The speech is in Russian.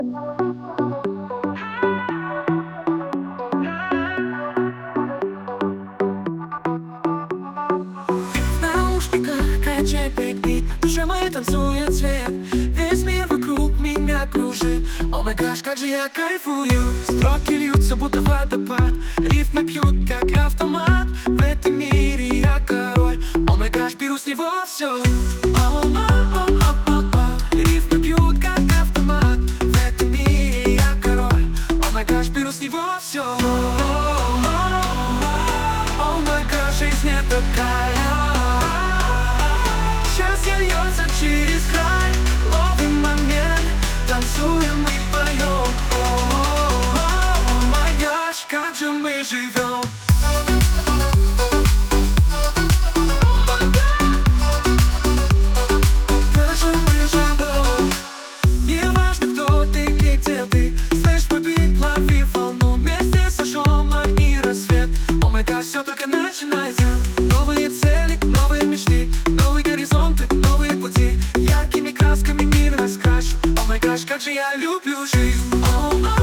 В наушниках качает бит, душа моя танцует цвет. Весь мир вокруг меня кружит. О май гаш, как же я кайфую. Строки льются, будто водопад. Рифмы пьют, как автомат. В этом мире я король. О май гаш, беру с него все. Рифмы пьют, как автомат. В этом мире я король. О май гаш, беру с него все. О май гаш, жизнь не такая. Счастье льется через край. Ловим момент, танцуем и поем. О май гаш, как же мы живем. Как же мы живем. Не важно, кто ты и где ты. Слышь, мой бит, лови волну. Вместе сожжем огни рассвет. О май гаш, все только начинается. Новые цели, новые мечты, новые горизонты, новые пути. Яркими красками мир раскрашу. О май гаш, как же я люблю жизнь.